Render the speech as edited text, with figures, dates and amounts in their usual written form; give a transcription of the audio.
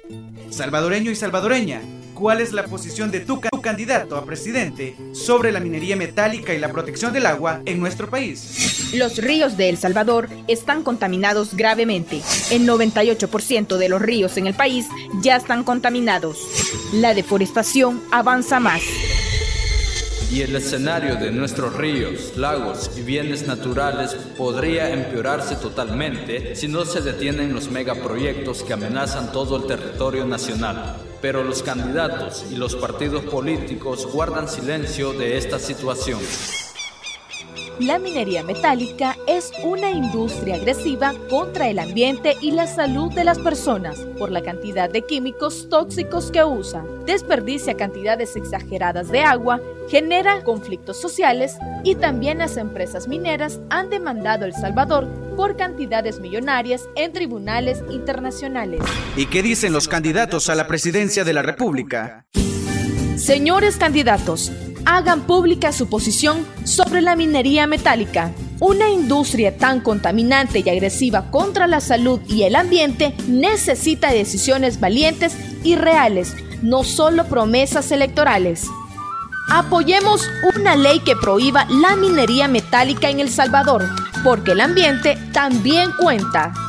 Salvadoreño y salvadoreña, ¿cuál es la posición de tu candidato a presidente sobre la minería metálica y la protección del agua en nuestro país? Los ríos de El Salvador están contaminados gravemente. El 98% de los ríos en el país ya están contaminados. La deforestación avanza más. Y el escenario de nuestros ríos, lagos y bienes naturales podría empeorarse totalmente si no se detienen los megaproyectos que amenazan todo el territorio nacional. Pero los candidatos y los partidos políticos guardan silencio de esta situación. La minería metálica es una industria agresiva contra el ambiente y la salud de las personas por la cantidad de químicos tóxicos que usa. Desperdicia cantidades exageradas de agua, genera conflictos sociales y también las empresas mineras han demandado a El Salvador por cantidades millonarias en tribunales internacionales. ¿Y qué dicen los candidatos a la presidencia de la República? Señores candidatos, hagan pública su posición sobre la minería metálica. Una industria tan contaminante y agresiva contra la salud y el ambiente necesita decisiones valientes y reales, no solo promesas electorales. Apoyemos una ley que prohíba la minería metálica en El Salvador, porque el ambiente también cuenta.